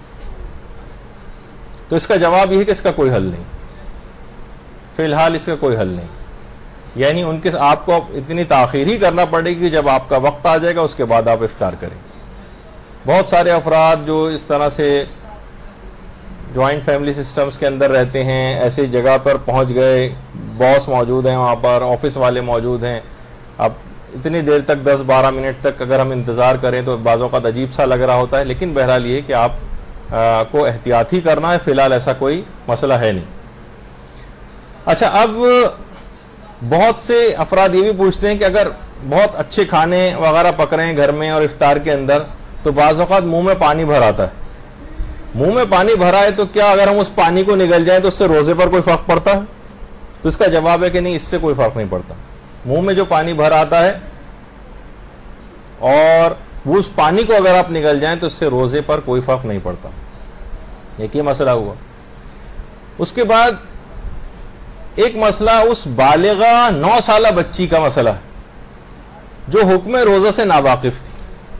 تو اس کا جواب یہ ہے کہ اس کا کوئی حل نہیں, فی الحال اس کا کوئی حل نہیں. یعنی ان کے آپ کو اتنی تاخیر ہی کرنا پڑے گی, جب آپ کا وقت آ جائے گا اس کے بعد آپ افطار کریں. بہت سارے افراد جو اس طرح سے جوائنٹ فیملی سسٹمز کے اندر رہتے ہیں, ایسی جگہ پر پہنچ گئے, باس موجود ہیں وہاں پر, آفس والے موجود ہیں, اب اتنی دیر تک دس بارہ منٹ تک اگر ہم انتظار کریں تو بعض اوقات عجیب سا لگ رہا ہوتا ہے, لیکن بہرحال یہ کہ آپ آ, کو احتیاط ہی کرنا ہے, فی الحال ایسا کوئی مسئلہ ہے نہیں. اچھا, اب بہت سے افراد یہ بھی پوچھتے ہیں کہ اگر بہت اچھے کھانے وغیرہ پک رہے ہیں گھر میں اور افطار کے اندر, تو بعض اوقات منہ میں پانی بھر آتا ہے. منہ میں پانی بھرا ہے تو کیا اگر ہم اس پانی کو نگل جائیں تو اس سے روزے پر کوئی فرق پڑتا ہے؟ تو اس کا جواب ہے کہ نہیں, اس سے کوئی فرق نہیں پڑتا. منہ میں جو پانی بھر آتا ہے اور وہ اس پانی کو اگر آپ نگل جائیں تو اس سے روزے پر کوئی فرق نہیں پڑتا. ایک یہ مسئلہ ہوا. اس کے بعد ایک مسئلہ اس بالغہ نو سالہ بچی کا مسئلہ ہے جو حکم روزہ سے ناواقف تھی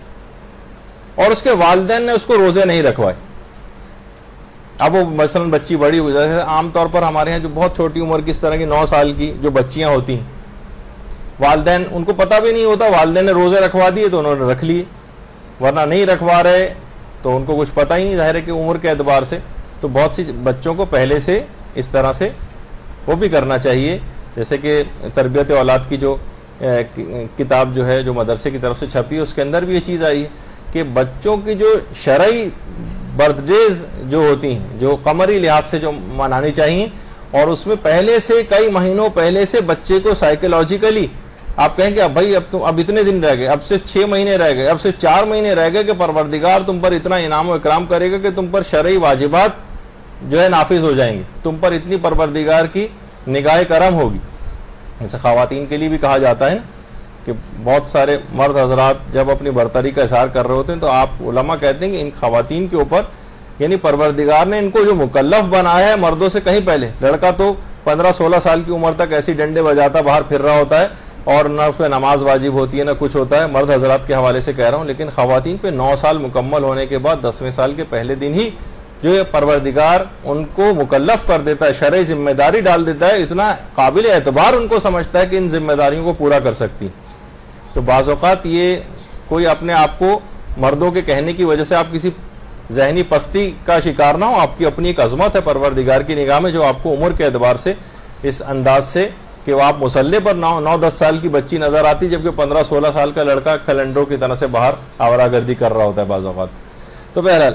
اور اس کے والدین نے اس کو روزے نہیں رکھوائے. اب وہ مثلا بچی بڑی ہو جائے, عام طور پر ہمارے یہاں جو بہت چھوٹی عمر کی اس طرح کی نو سال کی جو بچیاں ہوتی ہیں, والدین ان کو پتہ بھی نہیں ہوتا, والدین نے روزے رکھوا دیے تو انہوں نے رکھ لیے, ورنہ نہیں رکھوا رہے تو ان کو کچھ پتہ ہی نہیں, ظاہر ہے کہ عمر کے اعتبار سے. تو بہت سی بچوں کو پہلے سے اس طرح سے وہ بھی کرنا چاہیے, جیسے کہ تربیت اولاد کی جو کتاب جو ہے جو مدرسے کی طرف سے چھپی ہے, اس کے اندر بھی یہ چیز آئی ہے کہ بچوں کی جو شرعی برتھ ڈیز جو ہوتی ہیں, جو قمری لحاظ سے جو منانی چاہیے, اور اس میں پہلے سے کئی مہینوں پہلے سے بچے کو سائیکولوجیکلی آپ کہیں کہ اب بھائی اب تم اب اتنے دن رہ گئے, اب صرف چھ مہینے رہ گئے, اب صرف چار مہینے رہ گئے کہ پروردگار تم پر اتنا انعام و اکرام کرے گا کہ تم پر شرعی واجبات جو ہے نافذ ہو جائیں گے, تم پر اتنی پروردگار کی نگاہ کرم ہوگی. جیسے خواتین کے لیے بھی کہا جاتا ہے نا کہ بہت سارے مرد حضرات جب اپنی برتری کا اظہار کر رہے ہوتے ہیں تو آپ علماء کہتے ہیں کہ ان خواتین کے اوپر یعنی پروردگار نے ان کو جو مکلف بنایا ہے مردوں سے کہیں پہلے. لڑکا تو پندرہ سولہ سال کی عمر تک ایسی ڈنڈے بجاتا باہر پھر رہا ہوتا ہے اور نہ اس پہ نماز واجب ہوتی ہے نہ کچھ ہوتا ہے, مرد حضرات کے حوالے سے کہہ رہا ہوں. لیکن خواتین پہ نو سال مکمل ہونے کے بعد دسویں سال کے پہلے دن ہی جو یہ پروردگار ان کو مکلف کر دیتا ہے, شرعی ذمہ داری ڈال دیتا ہے, اتنا قابل اعتبار ان کو سمجھتا ہے کہ ان ذمہ داریوں کو پورا کر سکتی. تو بعض اوقات یہ کوئی اپنے آپ کو مردوں کے کہنے کی وجہ سے آپ کسی ذہنی پستی کا شکار نہ ہو, آپ کی اپنی ایک عظمت ہے پروردگار کی نگاہ میں جو آپ کو عمر کے اعتبار سے اس انداز سے کہ وہ آپ مسلح پر نو نو دس سال کی بچی نظر آتی جبکہ پندرہ سولہ سال کا لڑکا کیلنڈروں کی طرح سے باہر آورا گردی کر رہا ہوتا ہے بعض اوقات. تو بہرحال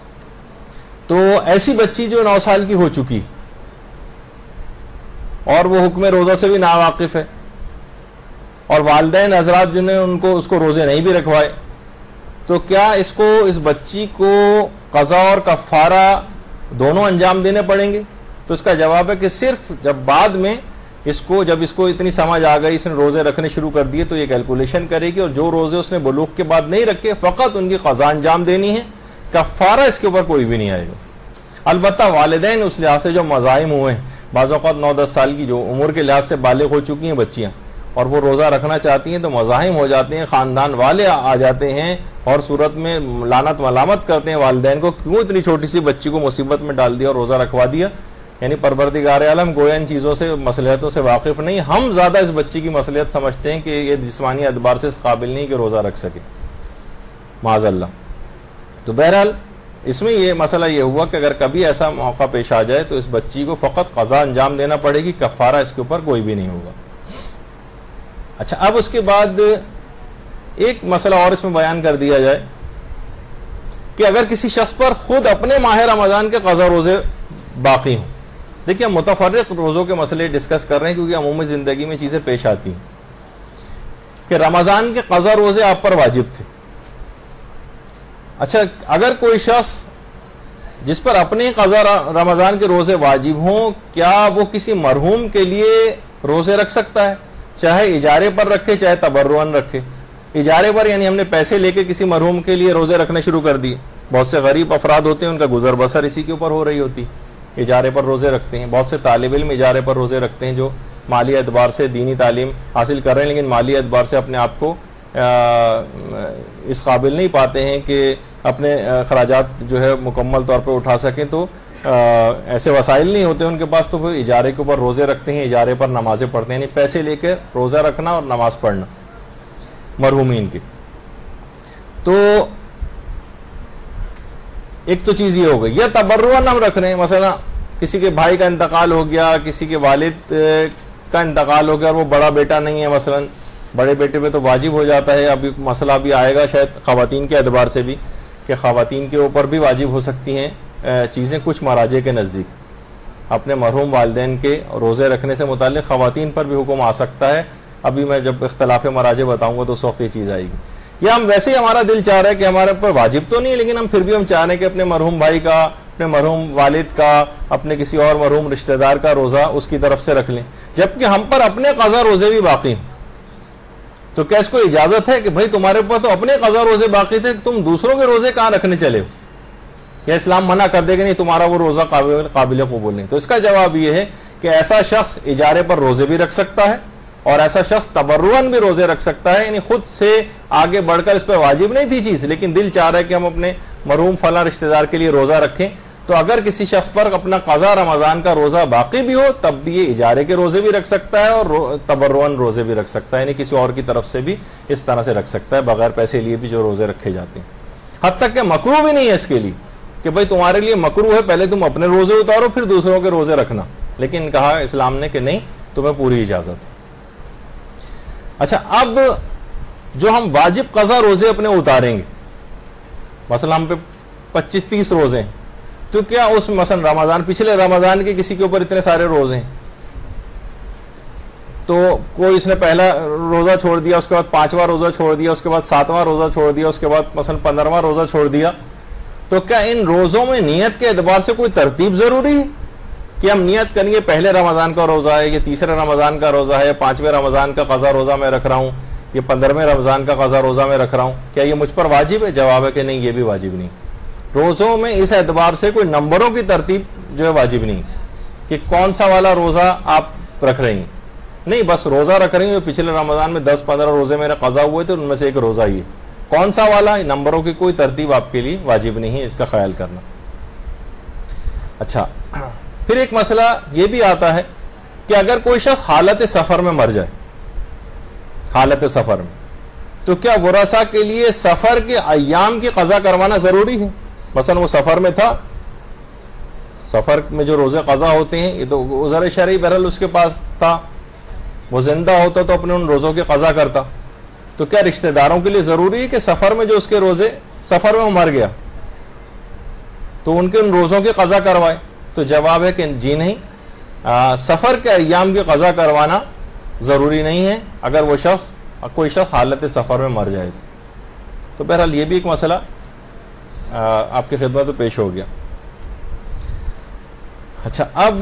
تو ایسی بچی جو نو سال کی ہو چکی اور وہ حکم روزہ سے بھی ناواقف ہے اور والدین حضرات جنہیں ان کو اس کو روزے نہیں بھی رکھوائے, تو کیا اس کو اس بچی کو قضا اور کفارہ دونوں انجام دینے پڑیں گے؟ تو اس کا جواب ہے کہ صرف جب بعد میں اس کو جب اس کو اتنی سمجھ آ گئی, اس نے روزے رکھنے شروع کر دیے, تو یہ کیلکولیشن کرے گی اور جو روزے اس نے بلوغ کے بعد نہیں رکھے فقط ان کی قضا انجام دینی ہے, کفارہ اس کے اوپر کوئی بھی نہیں آئے گا. البتہ والدین اس لحاظ سے جو مزاحم ہوئے ہیں, بعض اوقات نو دس سال کی جو عمر کے لحاظ سے بالغ ہو چکی ہیں بچیاں اور وہ روزہ رکھنا چاہتی ہیں تو مزاحم ہو جاتے ہیں, خاندان والے آ جاتے ہیں اور صورت میں لعنت ملامت کرتے ہیں والدین کو, کیوں اتنی چھوٹی سی بچی کو مصیبت میں ڈال دیا اور روزہ رکھوا دیا. یعنی پروردگار عالم گویا ان چیزوں سے مصلحتوں سے واقف نہیں, ہم زیادہ اس بچی کی مصلحت سمجھتے ہیں کہ یہ جسمانی اعتبار سے اس قابل نہیں کہ روزہ رکھ سکے, معاذ اللہ. تو بہرحال اس میں یہ مسئلہ یہ ہوا کہ اگر کبھی ایسا موقع پیش آ جائے تو اس بچی کو فقط قضا انجام دینا پڑے گی, کفارہ اس کے اوپر کوئی بھی نہیں ہوگا. اچھا, اب اس کے بعد ایک مسئلہ اور اس میں بیان کر دیا جائے کہ اگر کسی شخص پر خود اپنے ماہ رمضان کے قضا روزے باقی ہوں. دیکھیے ہم متفرق روزوں کے مسئلے ڈسکس کر رہے ہیں کیونکہ عمومی زندگی میں چیزیں پیش آتی ہیں کہ رمضان کے قضا روزے آپ پر واجب تھے. اچھا اگر کوئی شخص جس پر اپنے قضا رمضان کے روزے واجب ہوں, کیا وہ کسی مرحوم کے لیے روزے رکھ سکتا ہے؟ چاہے اجارے پر رکھے چاہے تبرعاً رکھے. اجارے پر یعنی ہم نے پیسے لے کے کسی مرحوم کے لیے روزے رکھنے شروع کر دیے. بہت سے غریب افراد ہوتے ہیں, ان کا گزر بسر اسی کے اوپر ہو رہی ہوتی, اجارے پر روزے رکھتے ہیں. بہت سے طالب علم اجارے پر روزے رکھتے ہیں جو مالی اعتبار سے دینی تعلیم حاصل کر رہے ہیں لیکن مالی اعتبار سے اپنے آپ کو اس قابل نہیں پاتے ہیں کہ اپنے اخراجات جو ہے مکمل طور پہ اٹھا سکیں, تو ایسے وسائل نہیں ہوتے ان کے پاس, تو پھر اجارے کے اوپر روزے رکھتے ہیں, اجارے پر نمازیں پڑھتے ہیں. یعنی پیسے لے کے روزہ رکھنا اور نماز پڑھنا مرحومین کی. تو ایک تو چیز یہ ہو گئی. یا تبرعاً ہم رکھ رہے ہیں, مثلا کسی کے بھائی کا انتقال ہو گیا, کسی کے والد کا انتقال ہو گیا اور وہ بڑا بیٹا نہیں ہے, مثلا بڑے بیٹے پہ تو واجب ہو جاتا ہے. ابھی مسئلہ بھی آئے گا شاید خواتین کے اعتبار سے بھی کہ خواتین کے اوپر بھی واجب ہو سکتی ہیں چیزیں کچھ مراجع کے نزدیک. اپنے مرحوم والدین کے روزے رکھنے سے متعلق خواتین پر بھی حکم آ سکتا ہے. ابھی میں جب اختلاف مراجع بتاؤں گا تو اس وقت یہ چیز آئے گی. یا ہم ویسے ہی ہمارا دل چاہ رہا ہے کہ ہمارے اوپر واجب تو نہیں ہے لیکن ہم پھر بھی ہم چاہ رہے ہیں کہ اپنے مرحوم بھائی کا, اپنے مرحوم والد کا, اپنے کسی اور مرحوم رشتہ دار کا روزہ اس کی طرف سے رکھ لیں, جبکہ ہم پر اپنے قضا روزے بھی باقی ہیں. تو کیا اس کو اجازت ہے کہ بھائی تمہارے اوپر تو اپنے قضا روزے باقی تھے, تم دوسروں کے روزے کہاں رکھنے چلے ہو؟ یا اسلام منع کر دے کہ نہیں تمہارا وہ روزہ قابل قابل قبول نہیں؟ تو اس کا جواب یہ ہے کہ ایسا شخص اجارے پر روزے بھی رکھ سکتا ہے اور ایسا شخص تبرعاً بھی روزے رکھ سکتا ہے. یعنی خود سے آگے بڑھ کر اس پہ واجب نہیں تھی چیز, لیکن دل چاہ رہا ہے کہ ہم اپنے مرحوم فلاں رشتہ دار کے لیے روزہ رکھیں. تو اگر کسی شخص پر اپنا قضا رمضان کا روزہ باقی بھی ہو تب بھی یہ اجارے کے روزے بھی رکھ سکتا ہے اور تبرعاً روزے بھی رکھ سکتا ہے. یعنی کسی اور کی طرف سے بھی اس طرح سے رکھ سکتا ہے بغیر پیسے لیے بھی جو روزے رکھے جاتے ہیں. حد تک کہ مکروہ بھی نہیں ہے اس کے لیے کہ بھائی تمہارے لیے مکروہ ہے پہلے تم اپنے روزے اتارو پھر دوسروں کے روزے رکھنا, لیکن کہا اسلام نے کہ نہیں تمہیں پوری اجازت ہے. اچھا اب جو ہم واجب قضا روزے اپنے اتاریں گے, مثلا ہم پہ پچیس تیس روزے ہیں, تو کیا اس مثلا رمضان پچھلے رمضان کے کسی کے اوپر اتنے سارے روزے ہیں تو کوئی اس نے پہلا روزہ چھوڑ دیا, اس کے بعد پانچواں روزہ چھوڑ دیا, اس کے بعد ساتواں روزہ چھوڑ دیا, اس کے بعد مثلا پندرہواں روزہ چھوڑ دیا, تو کیا ان روزوں میں نیت کے اعتبار سے کوئی ترتیب ضروری ہے کہ ہم نیت کریں گے پہلے رمضان کا روزہ ہے, یہ تیسرے رمضان کا روزہ ہے, پانچویں رمضان کا قضا روزہ میں رکھ رہا ہوں, یہ پندرہویں رمضان کا قضا روزہ میں رکھ رہا ہوں, کیا یہ مجھ پر واجب ہے؟ جواب ہے کہ نہیں, یہ بھی واجب نہیں. روزوں میں اس اعتبار سے کوئی نمبروں کی ترتیب جو ہے واجب نہیں کہ کون سا والا روزہ آپ رکھ رہی ہیں, نہیں بس روزہ رکھ رہی ہیں. پچھلے رمضان میں دس پندرہ روزے میرے قضا ہوئے تھے, ان میں سے ایک روزہ ہی ہے, کون سا والا؟ نمبروں کی کوئی ترتیب آپ کے لیے واجب نہیں ہے, اس کا خیال کرنا. اچھا پھر ایک مسئلہ یہ بھی آتا ہے کہ اگر کوئی شخص حالت سفر میں مر جائے, حالت سفر میں, تو کیا ورثاء کے لیے سفر کے ایام کی قضا کروانا ضروری ہے؟ مثلا وہ سفر میں تھا, سفر میں جو روزے قضا ہوتے ہیں یہ تو عذر شرعی بہرحال اس کے پاس تھا, وہ زندہ ہوتا تو اپنے ان روزوں کی قضا کرتا, تو کیا رشتہ داروں کے لیے ضروری ہے کہ سفر میں جو اس کے روزے سفر میں وہ مر گیا تو ان کے ان روزوں کی قضا کروائے؟ تو جواب ہے کہ جی نہیں, آ, سفر کے ایام کی قضا کروانا ضروری نہیں ہے اگر وہ شخص کوئی شخص حالت سفر میں مر جائے. تو بہرحال یہ بھی ایک مسئلہ آ, آپ کی خدمت میں پیش ہو گیا. اچھا اب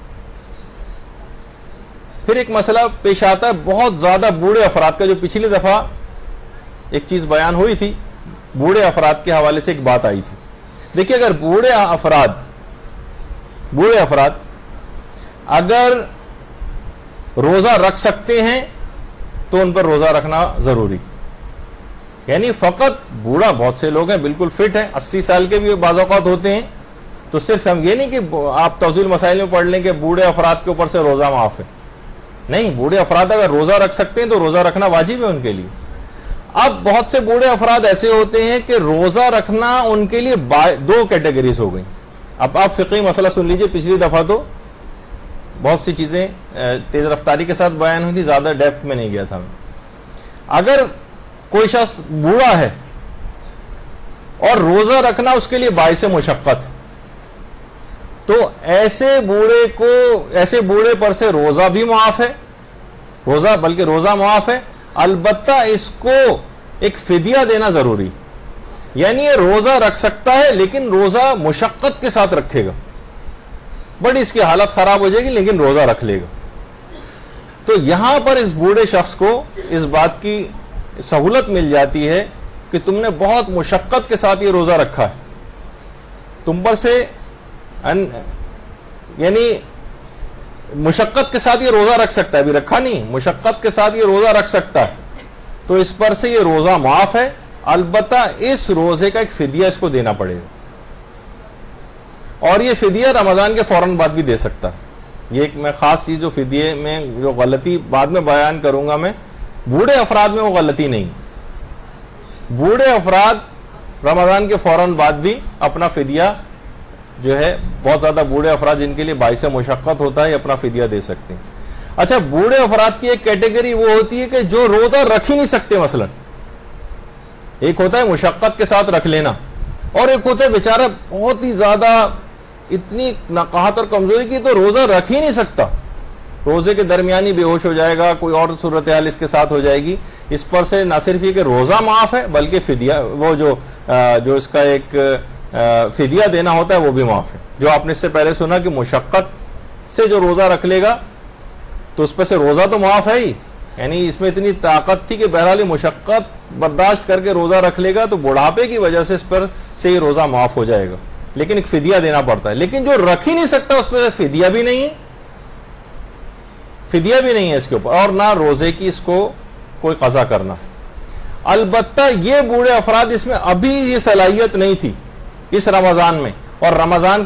پھر ایک مسئلہ پیش آتا ہے بہت زیادہ بوڑھے افراد کا, جو پچھلی دفعہ ایک چیز بیان ہوئی تھی بوڑھے افراد کے حوالے سے ایک بات آئی تھی. دیکھیے اگر بوڑھے افراد بوڑھے افراد اگر روزہ رکھ سکتے ہیں تو ان پر روزہ رکھنا ضروری. یعنی فقط بوڑھا, بہت سے لوگ ہیں بالکل فٹ ہیں, اسی سال کے بھی بعض اوقات ہوتے ہیں, تو صرف ہم یہ نہیں کہ آپ توضیح مسائل میں پڑھ لیں کہ بوڑھے افراد کے اوپر سے روزہ معاف ہے, نہیں, بوڑھے افراد اگر روزہ رکھ سکتے ہیں تو روزہ رکھنا واجب ہے ان کے لیے. اب بہت سے بوڑھے افراد ایسے ہوتے ہیں کہ روزہ رکھنا ان کے لیے دو کیٹیگریز ہو گئی. اب آپ فقہی مسئلہ سن لیجئے, پچھلی دفعہ تو بہت سی چیزیں تیز رفتاری کے ساتھ بیان ہوئی تھی, زیادہ ڈیپتھ میں نہیں گیا تھا. اگر کوئی شخص بوڑھا ہے اور روزہ رکھنا اس کے لیے باعث مشقت ہے، تو ایسے بوڑھے کو ایسے بوڑھے پر سے روزہ بھی معاف ہے، روزہ بلکہ روزہ معاف ہے، البتہ اس کو ایک فدیہ دینا ضروری، یعنی یہ روزہ رکھ سکتا ہے لیکن روزہ مشقت کے ساتھ رکھے گا، بڑی اس کی حالت خراب ہو جائے گی لیکن روزہ رکھ لے گا۔ تو یہاں پر اس بوڑھے شخص کو اس بات کی سہولت مل جاتی ہے کہ تم نے بہت مشقت کے ساتھ یہ روزہ رکھا ہے، تم پر سے ان یعنی مشقت کے ساتھ یہ روزہ رکھ سکتا ہے، ابھی رکھا نہیں، مشقت کے ساتھ یہ روزہ رکھ سکتا ہے، تو اس پر سے یہ روزہ معاف ہے، البتہ اس روزے کا ایک فدیہ اس کو دینا پڑے گا، اور یہ فدیہ رمضان کے فوراً بعد بھی دے سکتا ہے۔ یہ ایک میں خاص چیز جو فدیے میں جو غلطی بعد میں بیان کروں گا میں، بوڑھے افراد میں وہ غلطی نہیں، بوڑھے افراد رمضان کے فوراً بعد بھی اپنا فدیہ جو ہے، بہت زیادہ بوڑھے افراد جن کے لیے باعث مشقت ہوتا ہے اپنا فدیہ دے سکتے ہیں۔ اچھا، بوڑھے افراد کی ایک کیٹیگری وہ ہوتی ہے کہ جو روزہ رکھ ہی نہیں سکتے، مثلا ایک ہوتا ہے مشقت کے ساتھ رکھ لینا، اور ایک ہوتا ہے بیچارہ بہت ہی زیادہ اتنی نقاہت اور کمزوری کی تو روزہ رکھ ہی نہیں سکتا، روزے کے درمیان ہی بے ہوش ہو جائے گا، کوئی اور صورتحال اس کے ساتھ ہو جائے گی، اس پر سے نہ صرف یہ کہ روزہ معاف ہے بلکہ فدیہ وہ جو جو اس کا ایک فدیہ دینا ہوتا ہے وہ بھی معاف ہے۔ جو آپ نے اس سے پہلے سنا کہ مشقت سے جو روزہ رکھ لے گا تو اس پر سے روزہ تو معاف ہے ہی، یعنی اس میں اتنی طاقت تھی کہ بہرحال مشقت برداشت کر کے روزہ رکھ لے گا تو بڑھاپے کی وجہ سے اس پر سے یہ روزہ معاف ہو جائے گا، لیکن ایک فدیہ دینا پڑتا ہے۔ لیکن جو رکھ ہی نہیں سکتا اس میں فدیہ بھی نہیں ہے، فدیہ بھی نہیں ہے اس کے اوپر، اور نہ روزے کی اس کو کوئی قضا کرنا۔ البتہ یہ بوڑھے افراد، اس میں ابھی یہ صلاحیت نہیں تھی اس رمضان میں، اور رمضان